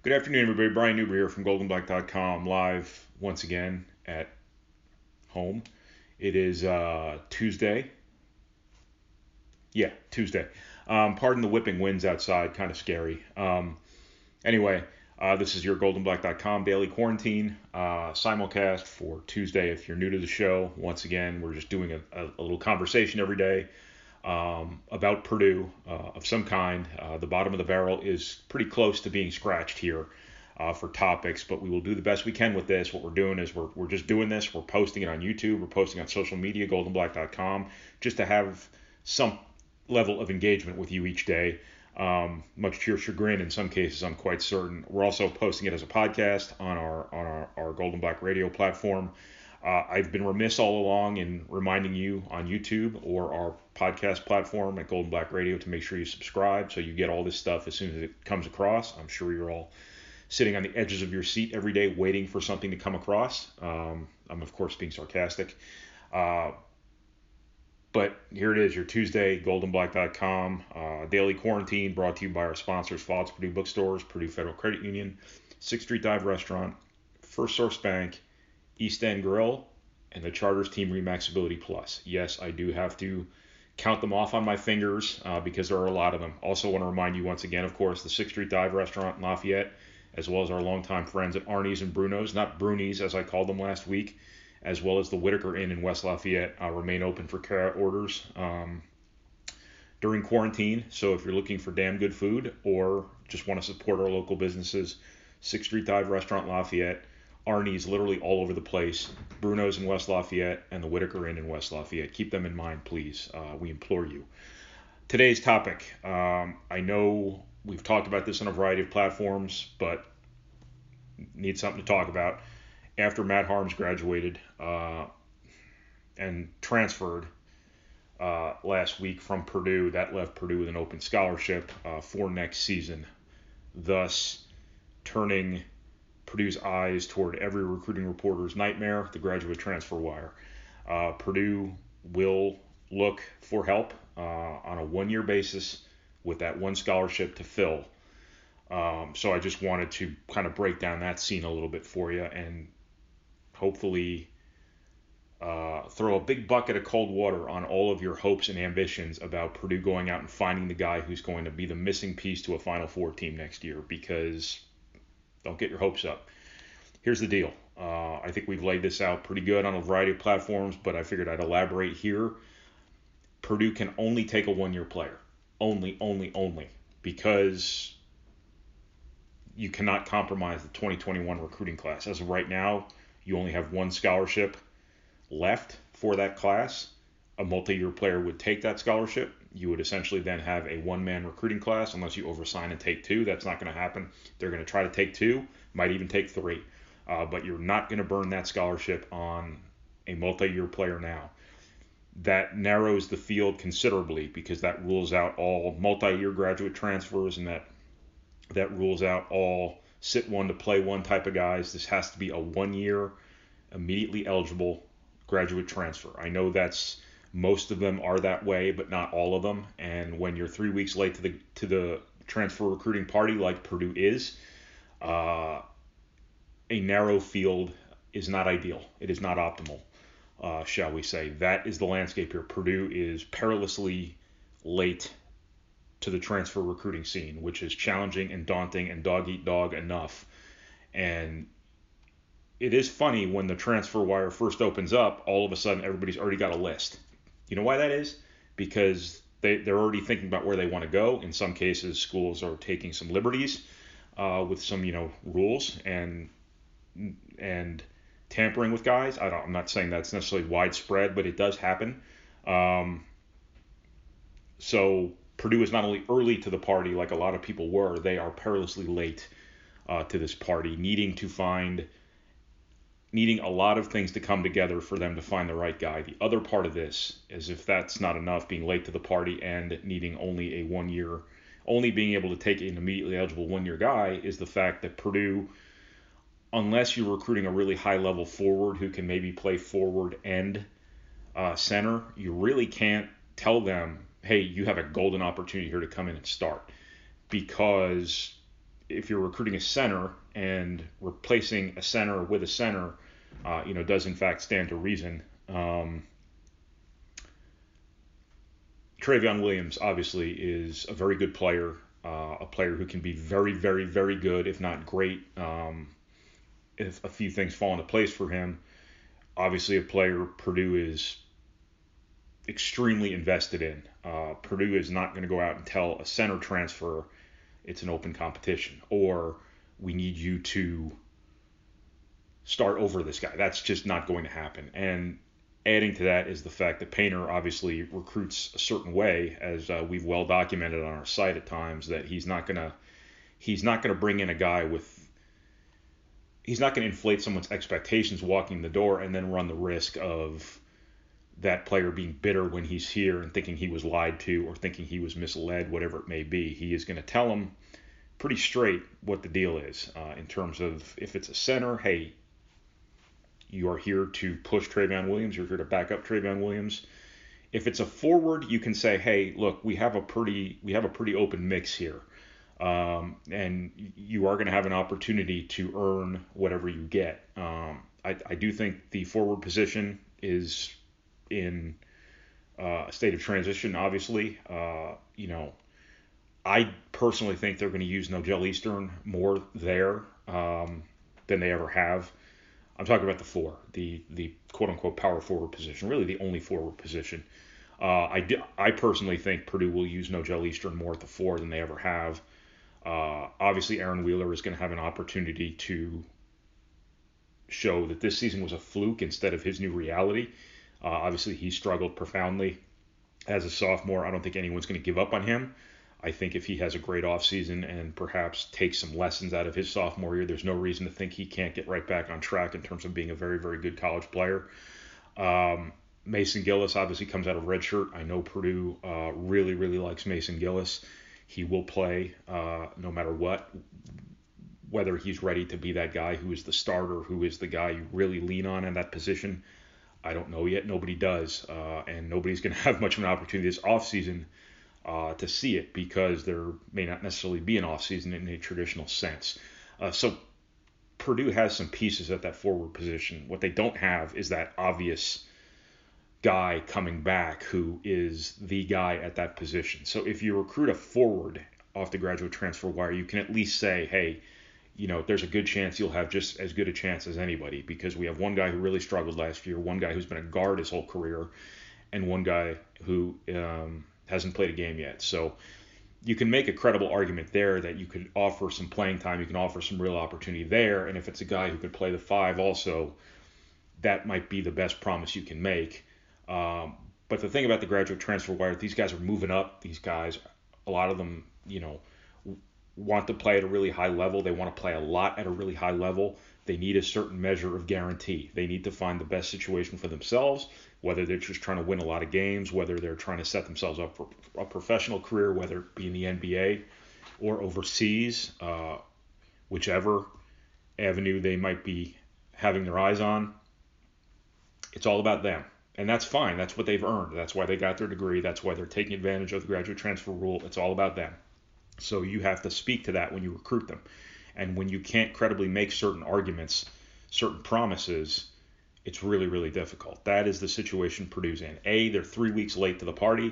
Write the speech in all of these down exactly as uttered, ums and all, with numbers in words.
Good afternoon, everybody. Brian Newber here from golden black dot com, live once again at home. It is uh, Tuesday. Yeah, Tuesday. Um, pardon the whipping winds outside, kind of scary. Um, anyway, uh, this is your golden black dot com daily quarantine uh, simulcast for Tuesday. If you're new to the show, once again, we're just doing a, a, a little conversation every day um, about Purdue uh, of some kind. Uh, the bottom of the barrel is pretty close to being scratched here uh, for topics, but we will do the best we can with this. What we're doing is we're, we're just doing this. We're posting it on YouTube. We're posting on social media, golden black dot com, just to have some level of engagement with you each day. Um, much to your chagrin, in some cases, I'm quite certain. We're also posting it as a podcast on our on our, our Golden Black Radio platform. Uh, I've been remiss all along in reminding you on YouTube or our podcast platform at Golden Black Radio to make sure you subscribe so you get all this stuff as soon as it comes across. I'm sure you're all sitting on the edges of your seat every day waiting for something to come across. Um, I'm, of course, being sarcastic. Uh, But here it is, your Tuesday, golden black dot com, uh, daily quarantine brought to you by our sponsors, Follett's Purdue Bookstores, Purdue Federal Credit Union, sixth Street Dive Restaurant, First Source Bank, East End Grill, and the Charters Team Remaxability Plus. Yes, I do have to count them off on my fingers uh, because there are a lot of them. Also want to remind you once again, of course, the sixth Street Dive Restaurant in Lafayette, as well as our longtime friends at Arnie's and Bruno's, not Bruni's as I called them last week, as well as the Whitaker Inn in West Lafayette, uh, remain open for carryout orders um, during quarantine. So if you're looking for damn good food or just want to support our local businesses, sixth Street Dive Restaurant Lafayette, Arnie's literally all over the place, Bruno's in West Lafayette, and the Whitaker Inn in West Lafayette. Keep them in mind, please. Uh, we implore you. Today's topic. Um, I know we've talked about this on a variety of platforms, but need something to talk about. After Matt Harms graduated uh, and transferred uh, last week from Purdue, that left Purdue with an open scholarship uh, for next season, thus turning Purdue's eyes toward every recruiting reporter's nightmare, the graduate transfer wire. Uh, Purdue will look for help uh, on a one-year basis with that one scholarship to fill. Um, so I just wanted to kind of break down that scene a little bit for you and hopefully uh, throw a big bucket of cold water on all of your hopes and ambitions about Purdue going out and finding the guy who's going to be the missing piece to a Final Four team next year, because don't get your hopes up. Here's the deal. Uh, I think we've laid this out pretty good on a variety of platforms, but I figured I'd elaborate here. Purdue can only take a one-year player. Only, only, only. Because you cannot compromise the twenty twenty-one recruiting class. As of right now, you only have one scholarship left for that class. A multi-year player would take that scholarship. You would essentially then have a one-man recruiting class unless you oversign and take two. That's not going to happen. They're going to try to take two, might even take three. Uh, but you're not going to burn that scholarship on a multi-year player now. That narrows the field considerably because that rules out all multi-year graduate transfers and that that rules out all sit one to play one type of guys. This has to be a one-year, immediately eligible graduate transfer. I know that's most of them are that way, but not all of them. And when you're three weeks late to the to the transfer recruiting party, like Purdue is, uh, a narrow field is not ideal. It is not optimal, uh, shall we say. That is the landscape here. Purdue is perilously late to the transfer recruiting scene, which is challenging and daunting and dog-eat-dog enough. And it is funny when the transfer wire first opens up, all of a sudden everybody's already got a list. You know why that is? Because they, they're already thinking about where they want to go. In some cases, schools are taking some liberties uh, with some, you know, rules and and tampering with guys. I don't, I'm not saying that's necessarily widespread, but it does happen. Um, so Purdue is not only early to the party like a lot of people were, they are perilously late uh, to this party, needing to find, needing a lot of things to come together for them to find the right guy. The other part of this is, if that's not enough, being late to the party and needing only a one-year, only being able to take an immediately eligible one-year guy, is the fact that Purdue, unless you're recruiting a really high-level forward who can maybe play forward and uh, center, you really can't tell them, hey, you have a golden opportunity here to come in and start, because if you're recruiting a center and replacing a center with a center, uh, you know, does in fact stand to reason. Um, Trevion Williams obviously is a very good player, uh, a player who can be very, very, very good, if not great, um, if a few things fall into place for him. Obviously, a player Purdue is extremely invested in. Uh, Purdue is not going to go out and tell a center transfer it's an open competition, or we need you to start over this guy. That's just not going to happen. And adding to that is the fact that Painter obviously recruits a certain way, as uh, we've well documented on our site at times, that he's not gonna he's not gonna bring in a guy with he's not gonna inflate someone's expectations walking the door and then run the risk of that player being bitter when he's here and thinking he was lied to or thinking he was misled, whatever it may be. He is going to tell him pretty straight what the deal is uh, in terms of if it's a center, hey, you are here to push Trevion Williams, you're here to back up Trevion Williams. If it's a forward, you can say, hey, look, we have a pretty we have a pretty open mix here. Um, and you are going to have an opportunity to earn whatever you get. Um, I, I do think the forward position is in uh, a state of transition, obviously. Uh, you know, I personally think they're going to use Nigel Eastern more there um, than they ever have. I'm talking about the four, the the quote-unquote power forward position, really the only forward position. Uh, I, do, I personally think Purdue will use Nigel Eastern more at the four than they ever have. Uh, obviously, Aaron Wheeler is going to have an opportunity to show that this season was a fluke instead of his new reality. Uh, obviously, he struggled profoundly as a sophomore. I don't think anyone's going to give up on him. I think if he has a great offseason and perhaps takes some lessons out of his sophomore year, there's no reason to think he can't get right back on track in terms of being a very, very good college player. Um, Mason Gillis obviously comes out of redshirt. I know Purdue uh, really, really likes Mason Gillis. He will play uh, no matter what. Whether he's ready to be that guy who is the starter, who is the guy you really lean on in that position, I don't know yet. Nobody does, uh, and nobody's going to have much of an opportunity this offseason uh, to see it because there may not necessarily be an offseason in a traditional sense. Uh, so Purdue has some pieces at that forward position. What they don't have is that obvious guy coming back who is the guy at that position. So if you recruit a forward off the graduate transfer wire, you can at least say, hey, you know, there's a good chance you'll have just as good a chance as anybody because we have one guy who really struggled last year, one guy who's been a guard his whole career, and one guy who um, hasn't played a game yet. So you can make a credible argument there that you could offer some playing time, you can offer some real opportunity there, and if it's a guy who could play the five also, that might be the best promise you can make. Um, but the thing about the graduate transfer wire, these guys are moving up. These guys, a lot of them, you know, want to play at a really high level. They want to play a lot at a really high level. They need a certain measure of guarantee. They need to find the best situation for themselves, whether they're just trying to win a lot of games, whether they're trying to set themselves up for a professional career, whether it be in the N B A or overseas, uh, whichever avenue they might be having their eyes on. It's all about them. And that's fine. That's what they've earned. That's why they got their degree. That's why they're taking advantage of the graduate transfer rule. It's all about them. So you have to speak to that when you recruit them. And when you can't credibly make certain arguments, certain promises, it's really, really difficult. That is the situation Purdue's in. A, they're three weeks late to the party.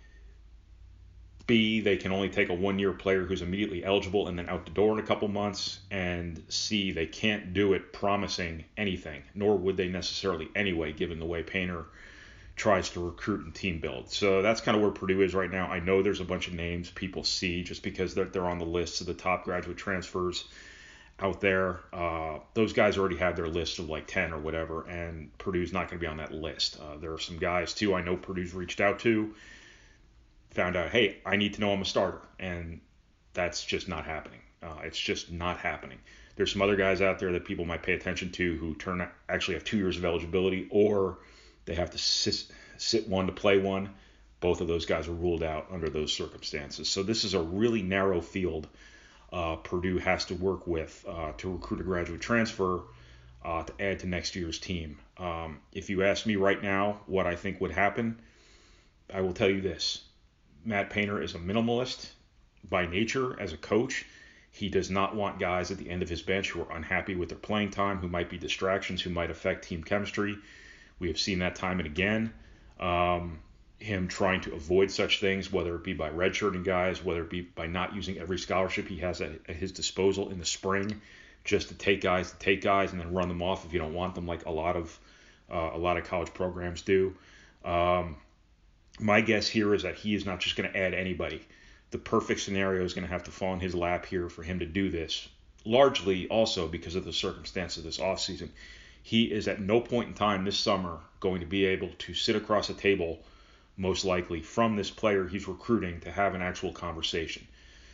B, they can only take a one-year player who's immediately eligible and then out the door in a couple months. And C, they can't do it promising anything, nor would they necessarily anyway, given the way Painter tries to recruit and team build. So that's kind of where Purdue is right now. I know there's a bunch of names people see just because they're, they're on the list of the top graduate transfers out there. Uh, those guys already have their list of like ten or whatever, and Purdue's not going to be on that list. Uh, there are some guys, too, I know Purdue's reached out to, found out, hey, I need to know I'm a starter, and that's just not happening. Uh, it's just not happening. There's some other guys out there that people might pay attention to who turn actually have two years of eligibility, or they have to sit, sit one to play one. Both of those guys are ruled out under those circumstances. So this is a really narrow field uh, Purdue has to work with uh, to recruit a graduate transfer uh, to add to next year's team. Um, if you ask me right now what I think would happen, I will tell you this. Matt Painter is a minimalist by nature as a coach. He does not want guys at the end of his bench who are unhappy with their playing time, who might be distractions, who might affect team chemistry. We have seen that time and again. Um, him trying to avoid such things, whether it be by redshirting guys, whether it be by not using every scholarship he has at, at his disposal in the spring, just to take guys to take guys and then run them off if you don't want them, like a lot of uh, a lot of college programs do. Um, my guess here is that he is not just going to add anybody. The perfect scenario is going to have to fall in his lap here for him to do this, largely also because of the circumstance of this offseason. He is at no point in time this summer going to be able to sit across a table, most likely, from this player he's recruiting to have an actual conversation.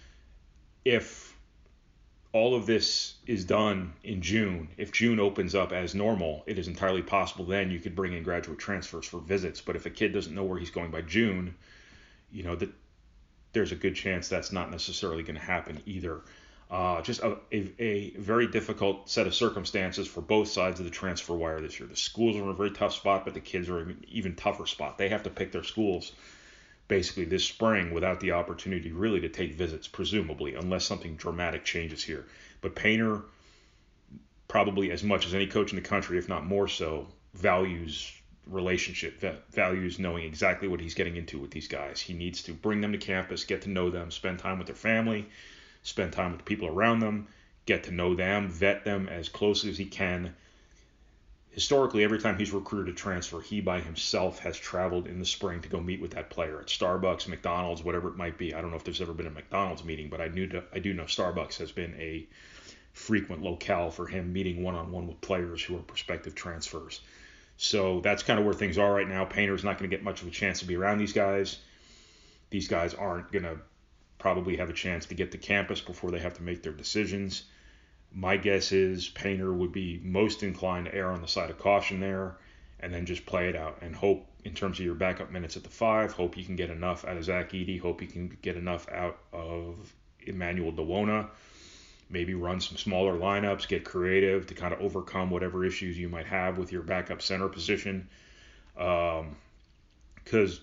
If all of this is done in June, if June opens up as normal, it is entirely possible then you could bring in graduate transfers for visits. But if a kid doesn't know where he's going by June, you know, that there's a good chance that's not necessarily going to happen either. Uh, just a, a, a very difficult set of circumstances for both sides of the transfer wire this year. The schools are in a very tough spot, but the kids are in an even tougher spot. They have to pick their schools basically this spring without the opportunity really to take visits, presumably, unless something dramatic changes here. But Painter, probably as much as any coach in the country, if not more so, values relationship, values knowing exactly what he's getting into with these guys. He needs to bring them to campus, get to know them, spend time with their family, spend time with the people around them, get to know them, vet them as closely as he can. Historically, every time he's recruited a transfer, he by himself has traveled in the spring to go meet with that player at Starbucks, McDonald's, whatever it might be. I don't know if there's ever been a McDonald's meeting, but I knew to, I do know Starbucks has been a frequent locale for him meeting one-on-one with players who are prospective transfers. So that's kind of where things are right now. Painter's not going to get much of a chance to be around these guys. These guys aren't going to probably have a chance to get to campus before they have to make their decisions. My guess is Painter would be most inclined to err on the side of caution there and then just play it out and hope in terms of your backup minutes at the five, hope you can get enough out of Zach Edey, hope you can get enough out of Emmanuel Dewona, maybe run some smaller lineups, get creative to kind of overcome whatever issues you might have with your backup center position. Um, because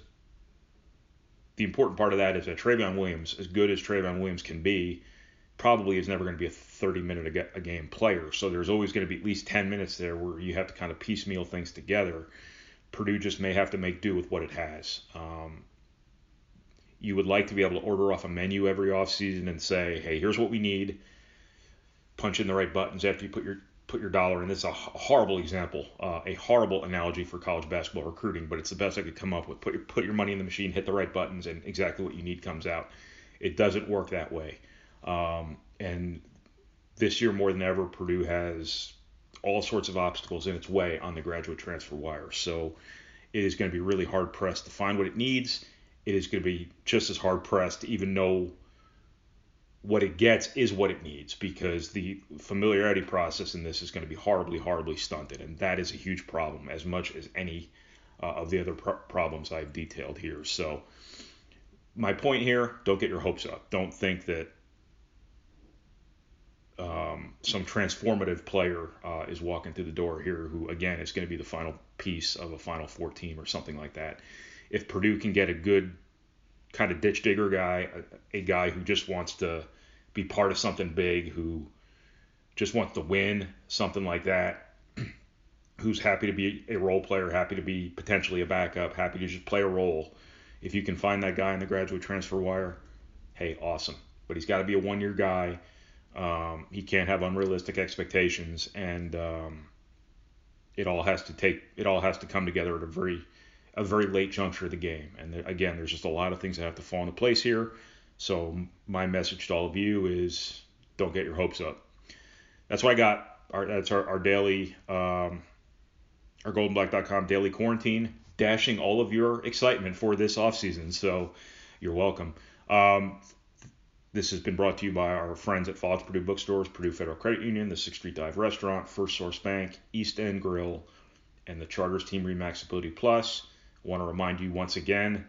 the important part of that is that Trevion Williams, as good as Trevion Williams can be, probably is never going to be a thirty-minute a game player. So there's always going to be at least ten minutes there where you have to kind of piecemeal things together. Purdue just may have to make do with what it has. Um, you would like to be able to order off a menu every offseason and say, hey, here's what we need. Punch in the right buttons after you put your put your dollar in. This is a horrible example, uh, a horrible analogy for college basketball recruiting, but it's the best I could come up with. Put your, put your money in the machine, hit the right buttons, and exactly what you need comes out. It doesn't work that way. Um, and this year more than ever, Purdue has all sorts of obstacles in its way on the graduate transfer wire. So it is going to be really hard pressed to find what it needs. It is going to be just as hard pressed to even know what it gets is what it needs, because the familiarity process in this is going to be horribly, horribly stunted. And that is a huge problem, as much as any uh, of the other pro- problems I've detailed here. So my point here, don't get your hopes up. Don't think that Um, some transformative player uh, is walking through the door here who, again, is going to be the final piece of a Final Four team or something like that. If Purdue can get a good kind of ditch digger guy, a, a guy who just wants to be part of something big, who just wants to win, something like that, who's happy to be a role player, happy to be potentially a backup, happy to just play a role. If you can find that guy in the graduate transfer wire, hey, awesome. But he's got to be a one-year guy. Um, he can't have unrealistic expectations, and um, it all has to take it all has to come together at a very a very late juncture of the game. And there, again, there's just a lot of things that have to fall into place here. So my message to all of you is don't get your hopes up. That's what I got. Our, that's our, our daily um, our golden black dot com daily quarantine, dashing all of your excitement for this offseason. So you're welcome. Um, This has been brought to you by our friends at Fox Purdue Bookstores, Purdue Federal Credit Union, the sixth Street Dive Restaurant, First Source Bank, East End Grill, and the Charters Team Remaxability Plus. I want to remind you once again,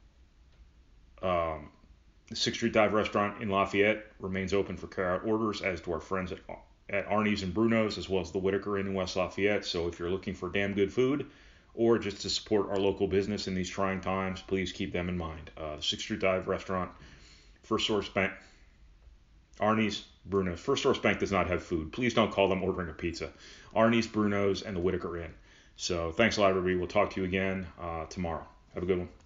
um, the sixth Street Dive Restaurant in Lafayette remains open for carryout orders, as do our friends at, at Arnie's and Bruno's, as well as the Whitaker Inn in West Lafayette. So if you're looking for damn good food or just to support our local business in these trying times, please keep them in mind. Uh, the sixth Street Dive Restaurant, First Source Bank, Arnie's, Bruno's. First Source Bank does not have food. Please don't call them ordering a pizza. Arnie's, Bruno's, and the Whitaker Inn. So thanks a lot, everybody. We'll talk to you again uh, tomorrow. Have a good one.